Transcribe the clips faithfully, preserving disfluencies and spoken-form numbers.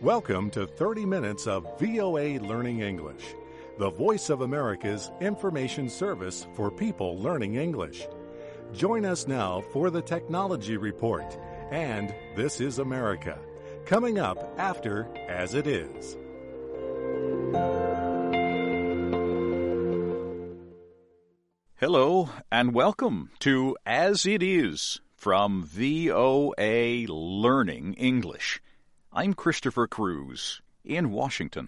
Welcome to thirty minutes of V O A Learning English, the voice of America's information service for people learning English. Join us now for the Technology Report and This is America, coming up after As It Is. Hello and welcome to As It Is from V O A Learning English. I'm Christopher Cruz in Washington.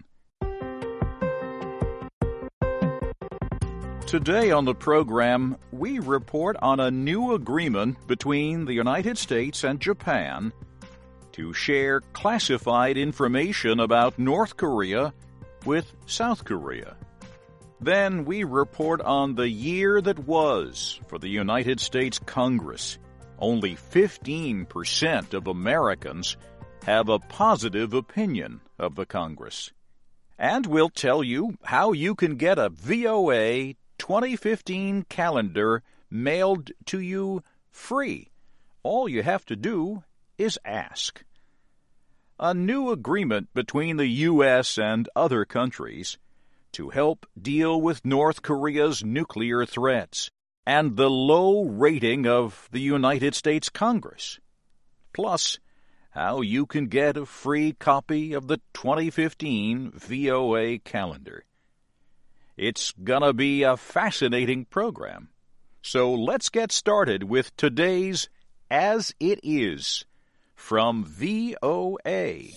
Today on the program, we report on a new agreement between the United States and Japan to share classified information about North Korea with South Korea. Then we report on the year that was for the United States Congress. Only fifteen percent of Americans have a positive opinion of the Congress. And we'll tell you how you can get a V O A twenty fifteen calendar mailed to you free. All you have to do is ask. A new agreement between the U S and other countries to help deal with North Korea's nuclear threats and the low rating of the United States Congress. Plus, how you can get a free copy of the twenty fifteen V O A calendar. It's gonna be a fascinating program. So let's get started with today's As It Is from V O A.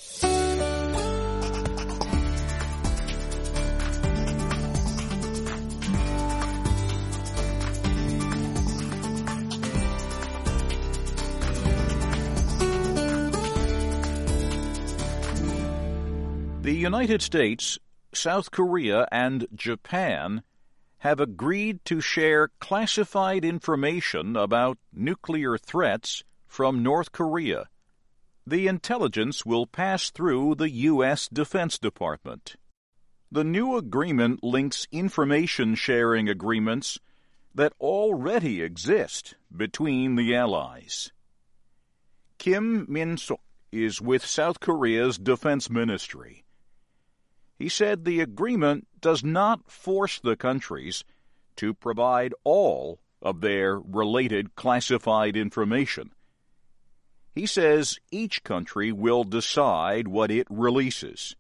The United States, South Korea, and Japan have agreed to share classified information about nuclear threats from North Korea. The intelligence will pass through the U S Defense Department. The new agreement links information-sharing agreements that already exist between the allies. Kim Min-sok is with South Korea's Defense Ministry. He said the agreement does not force the countries to provide all of their related classified information. He says each country will decide what it releases.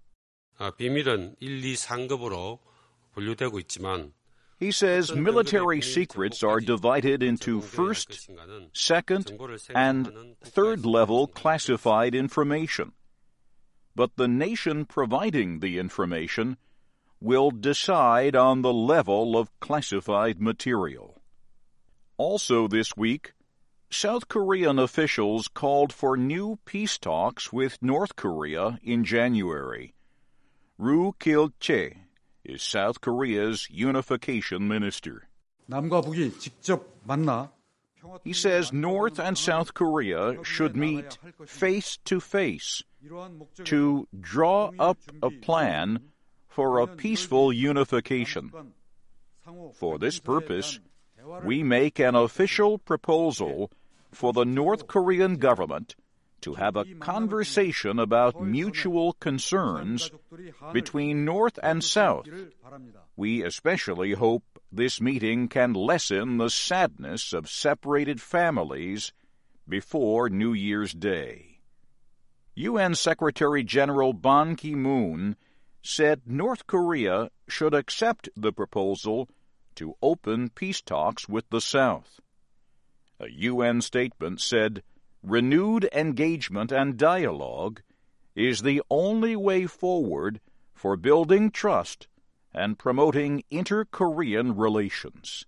비밀은 일, 이, 삼급으로 분류되고 있지만 He says military secrets are divided into first, second, and third level classified information. But the nation providing the information will decide on the level of classified material. Also this week, South Korean officials called for new peace talks with North Korea in January. Ru Kil-che is South Korea's unification minister. 남과 북이 직접 만나 He says North and South Korea should meet face to face to draw up a plan for a peaceful unification. For this purpose, we make an official proposal for the North Korean government to have a conversation about mutual concerns between North and South. We especially hope this meeting can lessen the sadness of separated families before New Year's Day. U N Secretary General Ban Ki-moon said North Korea should accept the proposal to open peace talks with the South. A U N statement said renewed engagement and dialogue is the only way forward for building trust and promoting inter-Korean relations.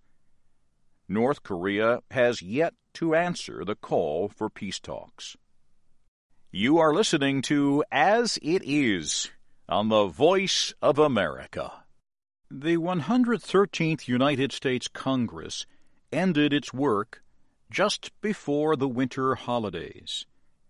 North Korea has yet to answer the call for peace talks. You are listening to As It Is on the Voice of America. The one hundred thirteenth United States Congress ended its work just before the winter holidays.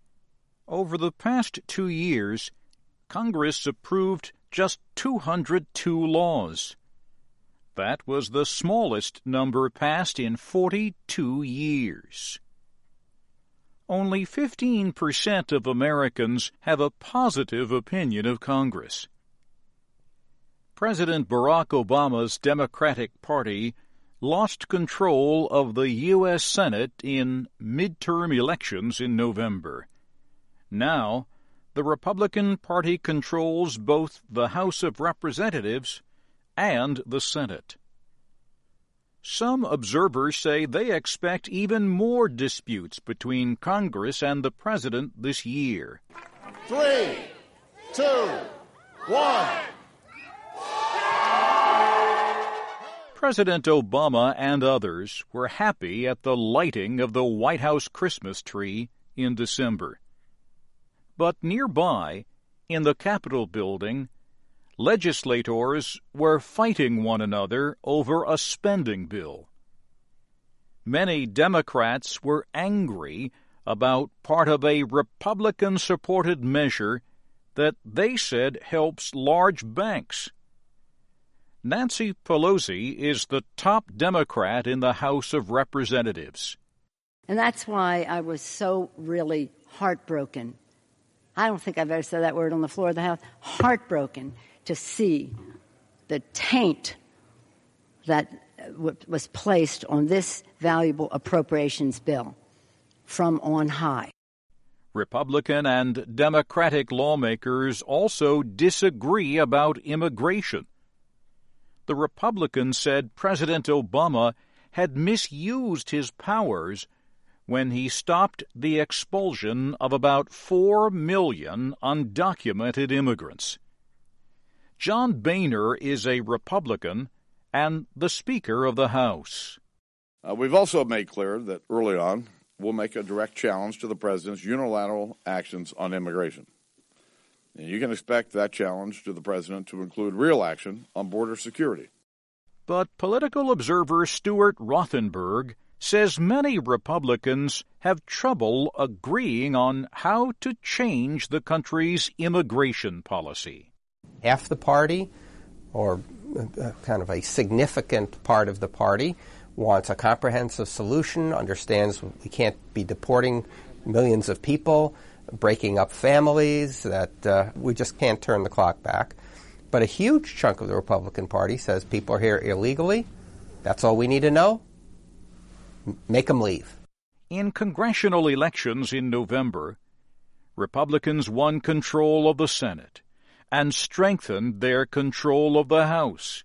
Over the past two years, Congress approved just two hundred two laws. That was the smallest number passed in forty-two years. only fifteen percent of Americans have a positive opinion of Congress. President Barack Obama's Democratic Party lost control of the U S Senate in midterm elections in November. Now, the Republican Party controls both the House of Representatives and the Senate. Some observers say they expect even more disputes between Congress and the President this year. Three, two, one. President Obama and others were happy at the lighting of the White House Christmas tree in December. But nearby, in the Capitol building, legislators were fighting one another over a spending bill. Many Democrats were angry about part of a Republican-supported measure that they said helps large banks. Nancy Pelosi is the top Democrat in the House of Representatives. And that's why I was so really heartbroken. I don't think I've ever said that word on the floor of the House. Heartbroken to see the taint that was placed on this valuable appropriations bill from on high. Republican and Democratic lawmakers also disagree about immigration. The Republicans said President Obama had misused his powers when he stopped the expulsion of about four million undocumented immigrants. John Boehner is a Republican and the Speaker of the House. Uh, we've also made clear that early on we'll make a direct challenge to the President's unilateral actions on immigration. And you can expect that challenge to the President to include real action on border security. But political observer Stuart Rothenberg says many Republicans have trouble agreeing on how to change the country's immigration policy. Half the party, or kind of a significant part of the party, wants a comprehensive solution, understands we can't be deporting millions of people, breaking up families, that uh, we just can't turn the clock back. But a huge chunk of the Republican Party says people are here illegally. That's all we need to know. Make them leave. In congressional elections in November, Republicans won control of the Senate and strengthened their control of the House.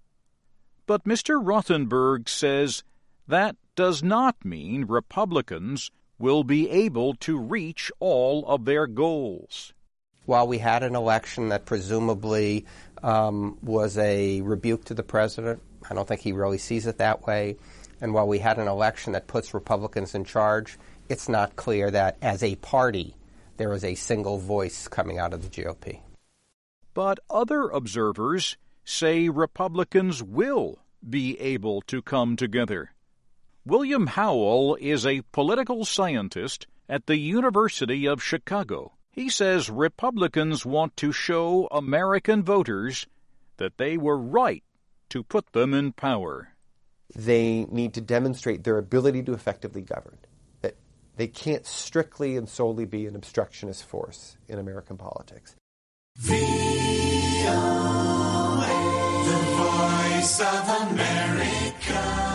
But Mister Rothenberg says that does not mean Republicans will be able to reach all of their goals. While we had an election that presumably um, was a rebuke to the president, I don't think he really sees it that way. And while we had an election that puts Republicans in charge, it's not clear that as a party there is a single voice coming out of the G O P. But other observers say Republicans will be able to come together. William Howell is a political scientist at the University of Chicago. He says Republicans want to show American voters that they were right to put them in power. They need to demonstrate their ability to effectively govern, that they can't strictly and solely be an obstructionist force in American politics. V O A, the voice of America.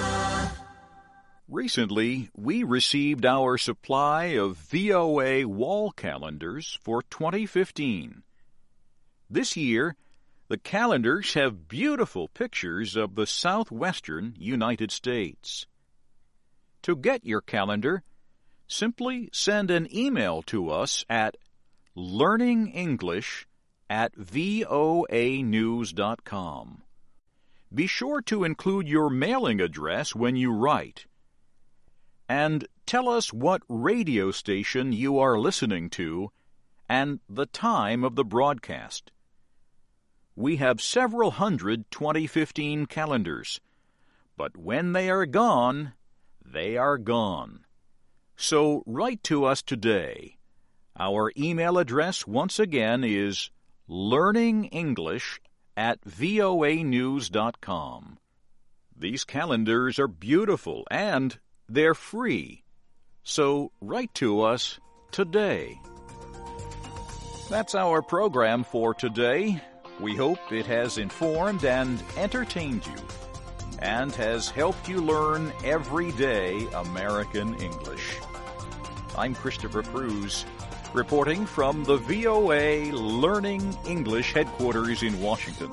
Recently, we received our supply of V O A wall calendars for twenty fifteen. This year, the calendars have beautiful pictures of the southwestern United States. To get your calendar, simply send an email to us at learningenglish at voa news dot com. Be sure to include your mailing address when you write. And tell us what radio station you are listening to and the time of the broadcast. We have several hundred twenty fifteen calendars, but when they are gone, they are gone. So write to us today. Our email address once again is learningenglish at voa news dot com. These calendars are beautiful and they're free. So write to us today. That's our program for today. We hope it has informed and entertained you and has helped you learn everyday American English. I'm Christopher Cruz, reporting from the V O A Learning English headquarters in Washington.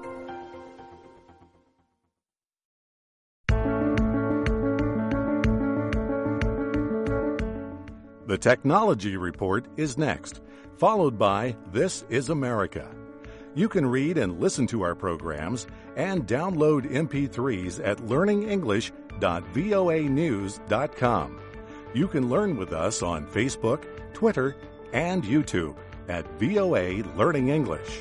The Technology Report is next, followed by This is America. You can read and listen to our programs and download M P threes at learning english dot voa news dot com. You can learn with us on Facebook, Twitter, and YouTube at V O A Learning English.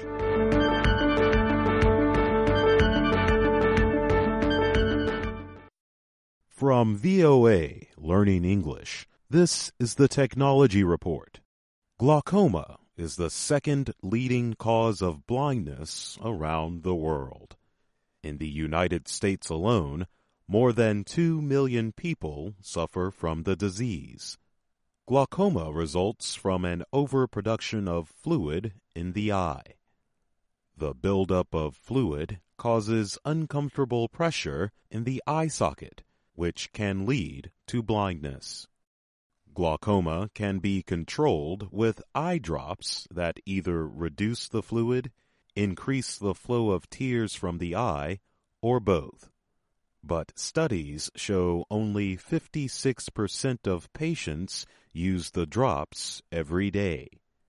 From V O A Learning English, this is the Technology Report. Glaucoma is the second leading cause of blindness around the world. In the United States alone, more than two million people suffer from the disease. Glaucoma results from an overproduction of fluid in the eye. The buildup of fluid causes uncomfortable pressure in the eye socket, which can lead to blindness. Glaucoma can be controlled with eye drops that either reduce the fluid, increase the flow of tears from the eye, or both. But studies show only fifty-six percent of patients use the drops every day.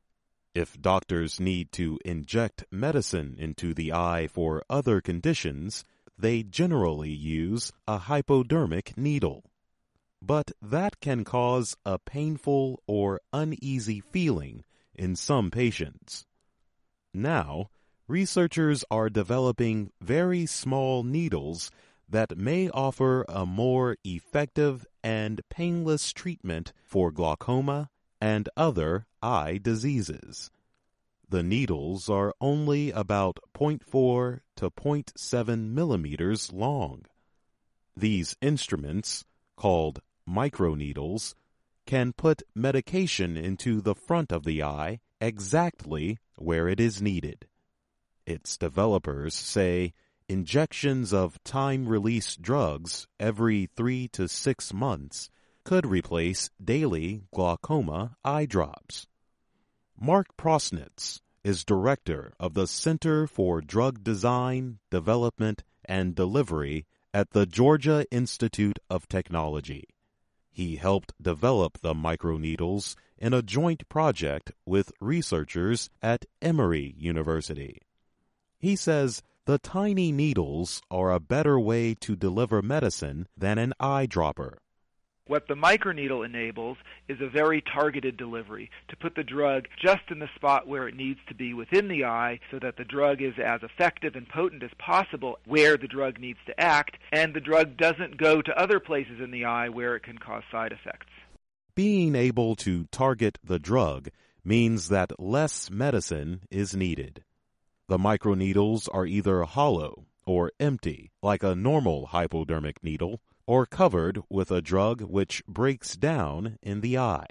If doctors need to inject medicine into the eye for other conditions, they generally use a hypodermic needle. But that can cause a painful or uneasy feeling in some patients. Now, researchers are developing very small needles that may offer a more effective and painless treatment for glaucoma and other eye diseases. The needles are only about zero point four to zero point seven millimeters long. These instruments, called microneedles, can put medication into the front of the eye exactly where it is needed. Its developers say injections of time-release drugs every three to six months could replace daily glaucoma eye drops. Mark Prosnitz is director of the Center for Drug Design, Development, and Delivery at the Georgia Institute of Technology. He helped develop the microneedles in a joint project with researchers at Emory University. He says the tiny needles are a better way to deliver medicine than an eyedropper. What the microneedle enables is a very targeted delivery, to put the drug just in the spot where it needs to be within the eye so that the drug is as effective and potent as possible where the drug needs to act, and the drug doesn't go to other places in the eye where it can cause side effects. Being able to target the drug means that less medicine is needed. The microneedles are either hollow or empty, like a normal hypodermic needle, or covered with a drug which breaks down in the eye.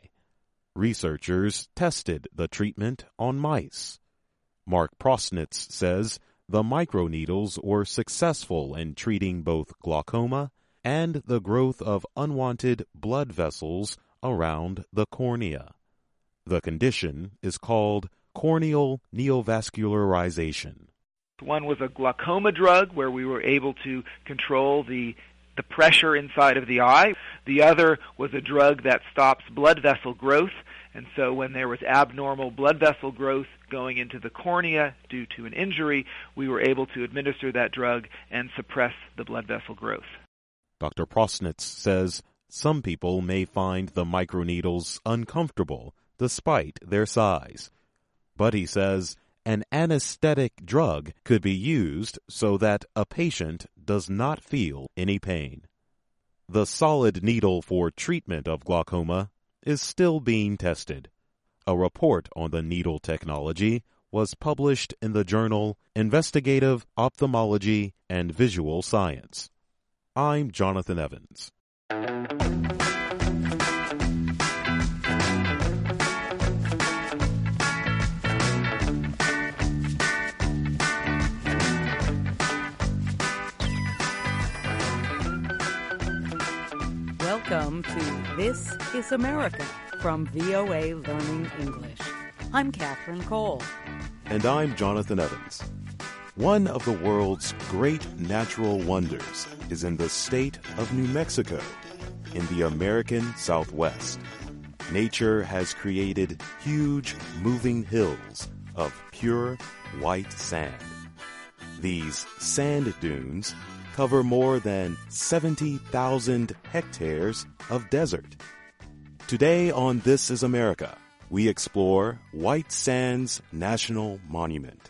Researchers tested the treatment on mice. Mark Prosnitz says the microneedles were successful in treating both glaucoma and the growth of unwanted blood vessels around the cornea. The condition is called corneal neovascularization. One was a glaucoma drug where we were able to control the the pressure inside of the eye. The other was a drug that stops blood vessel growth, and so when there was abnormal blood vessel growth going into the cornea due to an injury, we were able to administer that drug and suppress the blood vessel growth. Doctor Prosnitz says some people may find the microneedles uncomfortable despite their size. But he says an anesthetic drug could be used so that a patient does not feel any pain. The solid needle for treatment of glaucoma is still being tested. A report on the needle technology was published in the journal Investigative Ophthalmology and Visual Science. I'm Jonathan Evans. Welcome to This is America from V O A Learning English. I'm Catherine Cole. And I'm Jonathan Evans. One of the world's great natural wonders is in the state of New Mexico, in the American Southwest. Nature has created huge moving hills of pure white sand. These sand dunes cover more than seventy thousand hectares of desert. Today on This is America, we explore White Sands National Monument.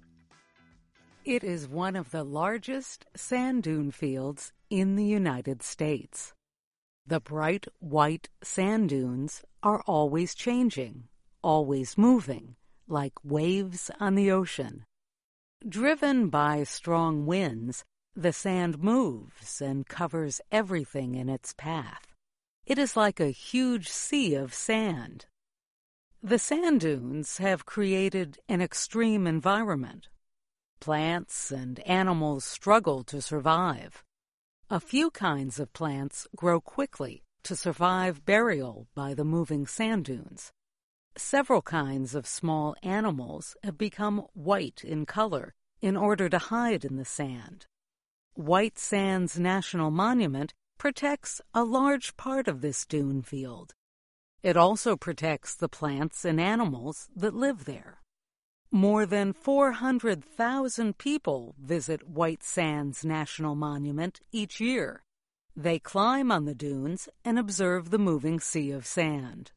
It is one of the largest sand dune fields in the United States. The bright white sand dunes are always changing, always moving, like waves on the ocean. Driven by strong winds, the sand moves and covers everything in its path. It is like a huge sea of sand. The sand dunes have created an extreme environment. Plants and animals struggle to survive. A few kinds of plants grow quickly to survive burial by the moving sand dunes. Several kinds of small animals have become white in color in order to hide in the sand. White Sands National Monument protects a large part of this dune field. It also protects the plants and animals that live there. More than four hundred thousand people visit White Sands National Monument each year. They climb on the dunes and observe the moving sea of sand.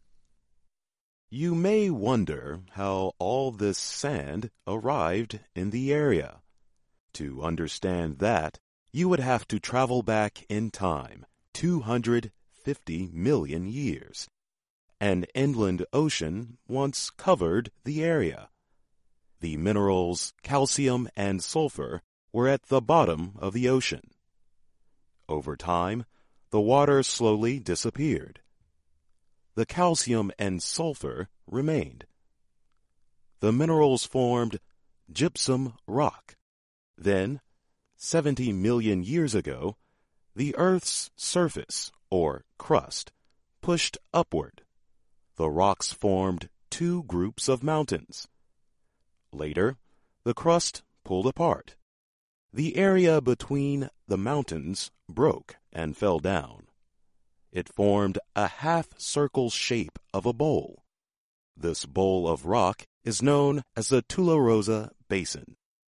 You may wonder how all this sand arrived in the area. To understand that, you would have to travel back in time two hundred fifty million years. An inland ocean once covered the area. The minerals calcium and sulfur were at the bottom of the ocean. Over time, the water slowly disappeared. The calcium and sulfur remained. The minerals formed gypsum rock. Then, seventy million years ago, the Earth's surface, or crust, pushed upward. The rocks formed two groups of mountains. Later, the crust pulled apart. The area between the mountains broke and fell down. It formed a half-circle shape of a bowl. This bowl of rock is known as the Tularosa Basin.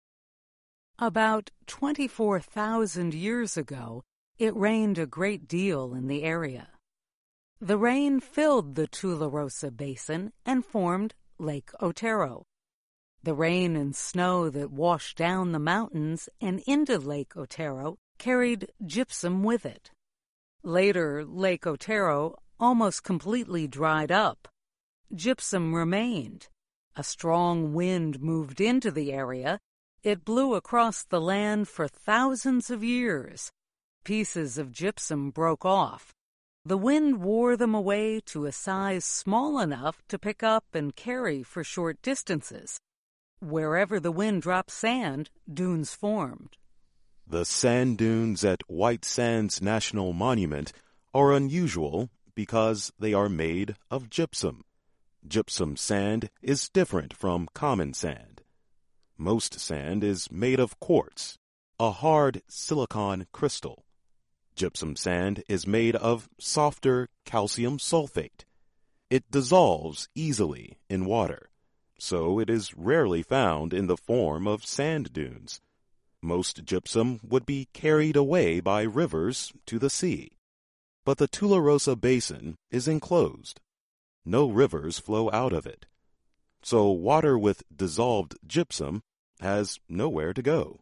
About twenty-four thousand years ago, it rained a great deal in the area. The rain filled the Tularosa Basin and formed Lake Otero. The rain and snow that washed down the mountains and into Lake Otero carried gypsum with it. Later, Lake Otero almost completely dried up. Gypsum remained. A strong wind moved into the area. It blew across the land for thousands of years. Pieces of gypsum broke off. The wind wore them away to a size small enough to pick up and carry for short distances. Wherever the wind dropped sand, dunes formed. The sand dunes at White Sands National Monument are unusual because they are made of gypsum. Gypsum sand is different from common sand. Most sand is made of quartz, a hard silicon crystal. Gypsum sand is made of softer calcium sulfate. It dissolves easily in water, so it is rarely found in the form of sand dunes. Most gypsum would be carried away by rivers to the sea. But the Tularosa Basin is enclosed. No rivers flow out of it. So water with dissolved gypsum has nowhere to go.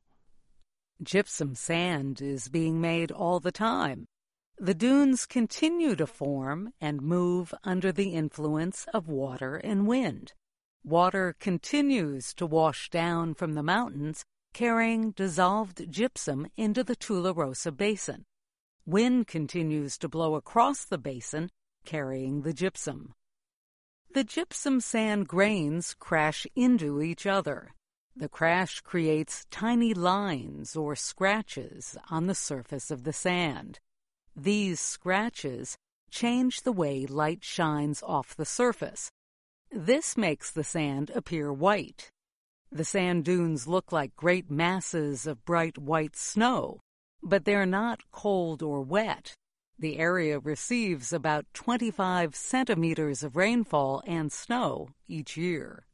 Gypsum sand is being made all the time. The dunes continue to form and move under the influence of water and wind. Water continues to wash down from the mountains, carrying dissolved gypsum into the Tularosa Basin. Wind continues to blow across the basin, carrying the gypsum. The gypsum sand grains crash into each other. The crash creates tiny lines or scratches on the surface of the sand. These scratches change the way light shines off the surface. This makes the sand appear white. The sand dunes look like great masses of bright white snow, but they're not cold or wet. The area receives about twenty-five centimeters of rainfall and snow each year.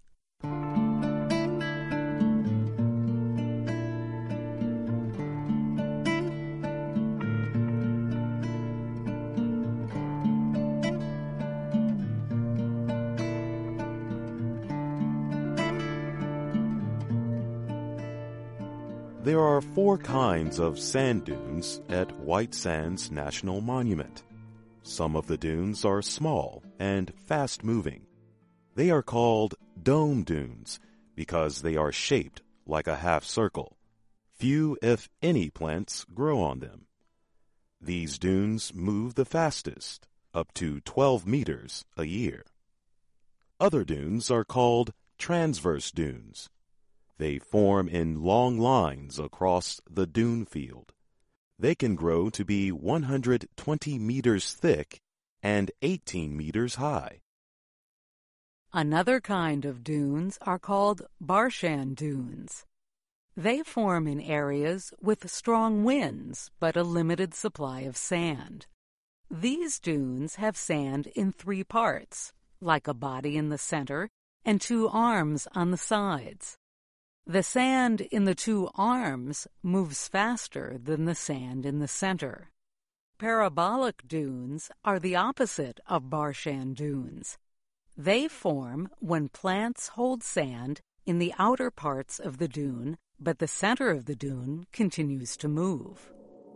There are four kinds of sand dunes at White Sands National Monument. Some of the dunes are small and fast-moving. They are called dome dunes because they are shaped like a half circle. Few, if any, plants grow on them. These dunes move the fastest, up to twelve meters a year. Other dunes are called transverse dunes. They form in long lines across the dune field. They can grow to be one hundred twenty meters thick and eighteen meters high. Another kind of dunes are called Barshan dunes. They form in areas with strong winds but a limited supply of sand. These dunes have sand in three parts, like a body in the center and two arms on the sides. The sand in the two arms moves faster than the sand in the center. Parabolic dunes are the opposite of Barshan dunes. They form when plants hold sand in the outer parts of the dune, but the center of the dune continues to move.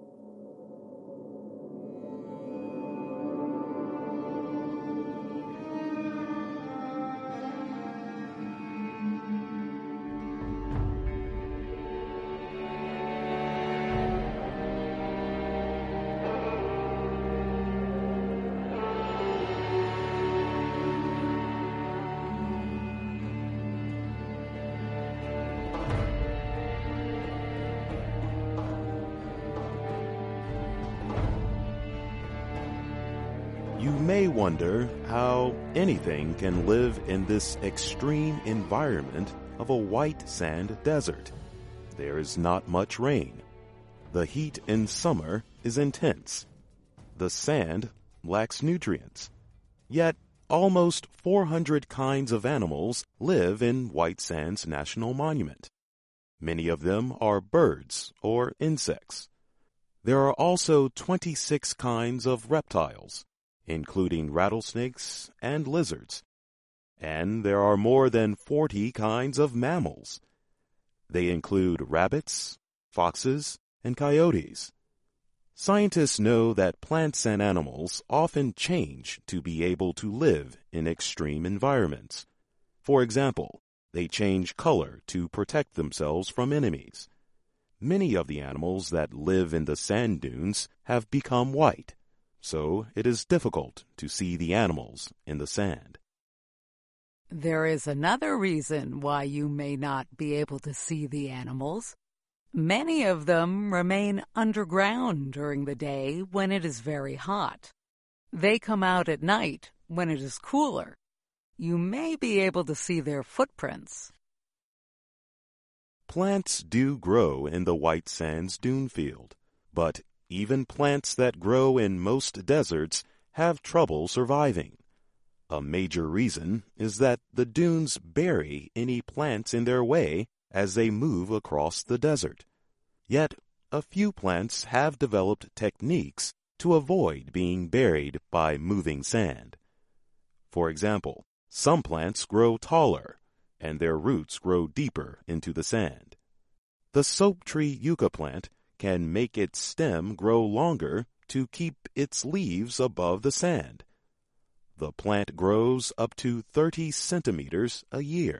You may wonder how anything can live in this extreme environment of a white sand desert. There is not much rain. The heat in summer is intense. The sand lacks nutrients. Yet, almost four hundred kinds of animals live in White Sands National Monument. Many of them are birds or insects. There are also twenty-six kinds of reptiles, including rattlesnakes and lizards. And there are more than forty kinds of mammals. They include rabbits, foxes, and coyotes. Scientists know that plants and animals often change to be able to live in extreme environments. For example, they change color to protect themselves from enemies. Many of the animals that live in the sand dunes have become white, so it is difficult to see the animals in the sand. There is another reason why you may not be able to see the animals. Many of them remain underground during the day when it is very hot. They come out at night when it is cooler. You may be able to see their footprints. Plants do grow in the White Sands dune field, but even plants that grow in most deserts have trouble surviving. A major reason is that the dunes bury any plants in their way as they move across the desert. Yet, a few plants have developed techniques to avoid being buried by moving sand. For example, some plants grow taller, and their roots grow deeper into the sand. The soap tree yucca plant can make its stem grow longer to keep its leaves above the sand. The plant grows up to thirty centimeters a year.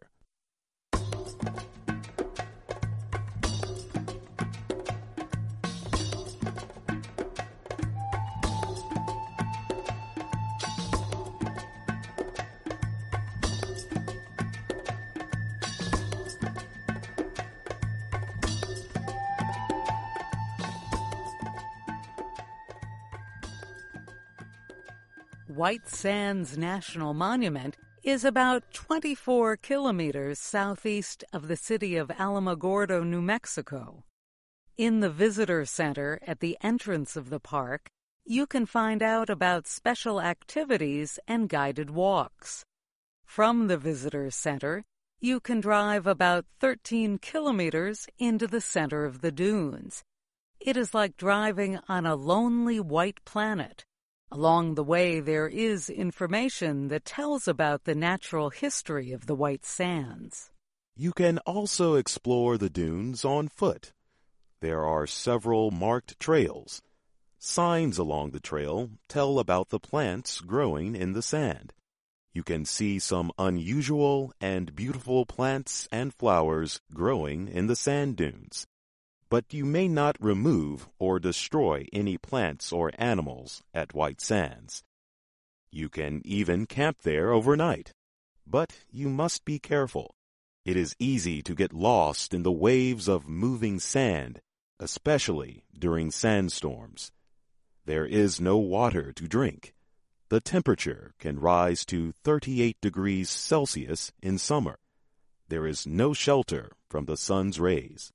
White Sands National Monument is about twenty-four kilometers southeast of the city of Alamogordo, New Mexico. In the visitor center at the entrance of the park, you can find out about special activities and guided walks. From the visitor center, you can drive about thirteen kilometers into the center of the dunes. It is like driving on a lonely white planet. Along the way, there is information that tells about the natural history of the White Sands. You can also explore the dunes on foot. There are several marked trails. Signs along the trail tell about the plants growing in the sand. You can see some unusual and beautiful plants and flowers growing in the sand dunes. But you may not remove or destroy any plants or animals at White Sands. You can even camp there overnight. But you must be careful. It is easy to get lost in the waves of moving sand, especially during sandstorms. There is no water to drink. The temperature can rise to thirty-eight degrees Celsius in summer. There is no shelter from the sun's rays.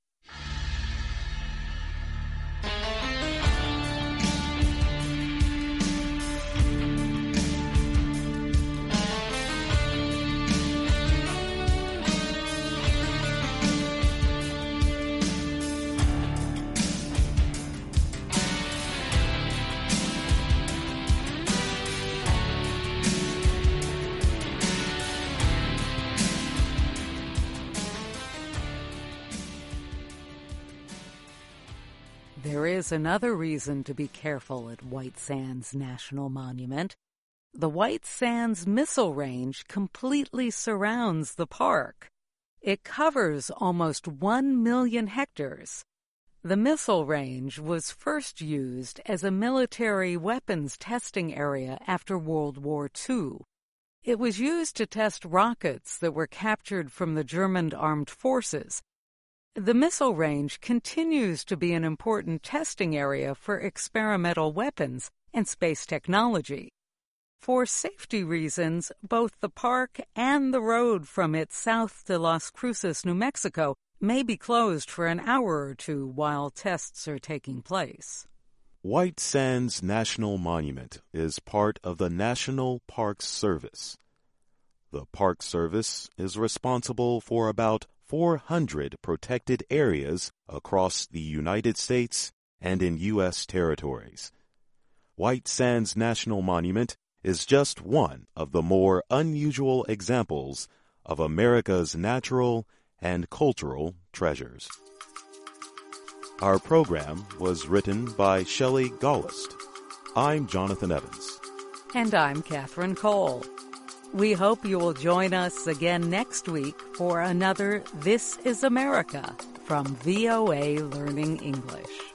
There is another reason to be careful at White Sands National Monument. The White Sands Missile Range completely surrounds the park. It covers almost one million hectares. The missile range was first used as a military weapons testing area after World War Two. It was used to test rockets that were captured from the German armed forces. The missile range continues to be an important testing area for experimental weapons and space technology. For safety reasons, both the park and the road from it south to Las Cruces, New Mexico, may be closed for an hour or two while tests are taking place. White Sands National Monument is part of the National Park Service. The Park Service is responsible for about four hundred protected areas across the United States and in U S territories. White Sands National Monument is just one of the more unusual examples of America's natural and cultural treasures. Our program was written by Shelley Gollust. I'm Jonathan Evans. And I'm Catherine Cole. We hope you will join us again next week for another This is America from V O A Learning English.